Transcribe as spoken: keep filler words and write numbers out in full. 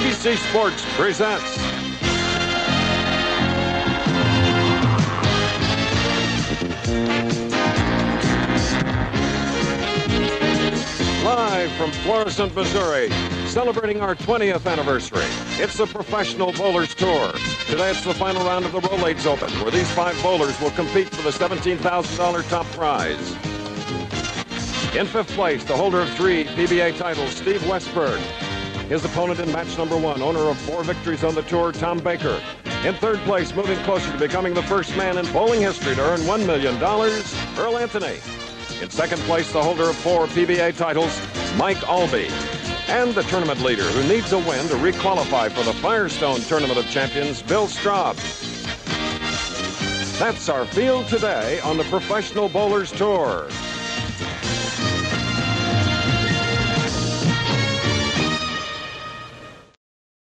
B C Sports presents live from Florissant, Missouri, celebrating our twentieth anniversary. It's the Professional Bowlers Tour. Today it's the final round of the Rolaids Open, where these five bowlers will compete for the seventeen thousand dollars top prize. In fifth place, the holder of three P B A titles, Steve Westberg. His opponent in match number one, owner of four victories on the tour, Tom Baker. In third place, moving closer to becoming the first man in bowling history to earn one million dollars, Earl Anthony. In second place, the holder of four P B A titles, Mike Albee. And the tournament leader who needs a win to requalify for the Firestone Tournament of Champions, Bill Straub. That's our field today on the Professional Bowlers Tour.